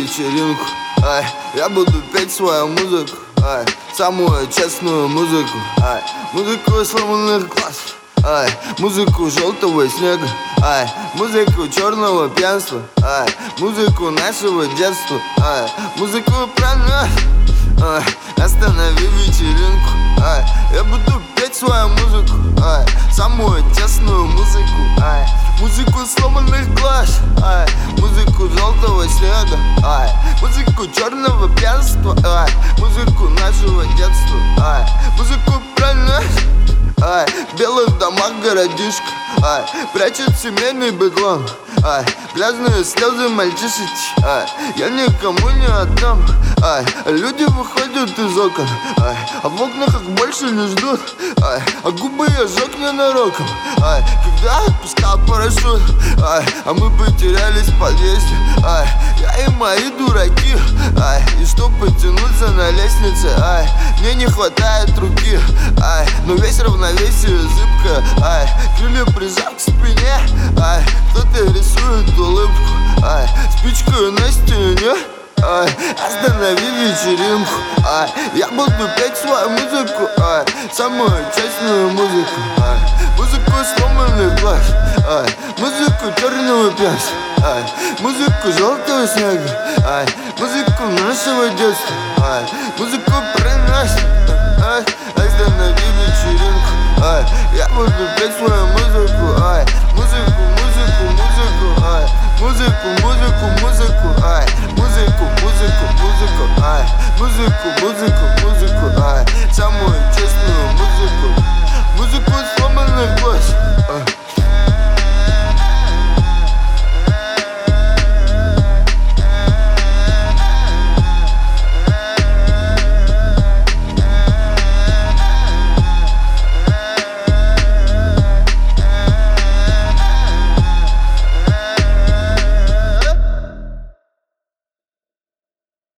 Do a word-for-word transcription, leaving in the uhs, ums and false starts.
вечеринку, ай, я буду петь свою музыку, ай, самую честную музыку, ай, музыку сломанных глаз, ай, музыку желтого снега, ай, музыку черного пьянства, ай, музыку нашего детства, ай, музыку про нас, ай, останови вечеринку, ай, я буду петь свою музыку, ай, самую тесную музыку, ай, музыку сломанных глаз, ай, музыку желтого снега, ай, музыку черного пьянства, ай, музыку нашего детства, ай, музыку про нас, ай, в белых домах городишко, ай, прячет семейный бедлам, ай, грязные слезы мальчишечки, ай, я никому не отдам, ай, люди выходят из окон, ай, а в окнах их больше не ждут, ай, а губы я жёг ненароком, ай, когда отпускал парашют, ай, а мы потерялись в подъезде, ай, я и мои дураки, ай, и чтоб потянуться на лестнице, ай, мне не хватает руки, ай, но весь равновесие зыбко, ай, крылья прижав к спине, ай, кто-то рисует улыбку, ай, спичкою на стене, ай, останови вечеринку, ай, я буду петь свою музыку, ай, самую честную музыку, ай, музыку сломанных глаз, ай, музыку черного пьянства, ай, музыку желтого снега, ай, музыку нашего детства, ай, музыку про нас, ай, останови вечеринку, ай, я буду петь свою музыку, ай, музыку, музыку, музыку, ай, музыку, музыку, музыку, ай, музыку, музыку, музыку, ай, музыку, музыку.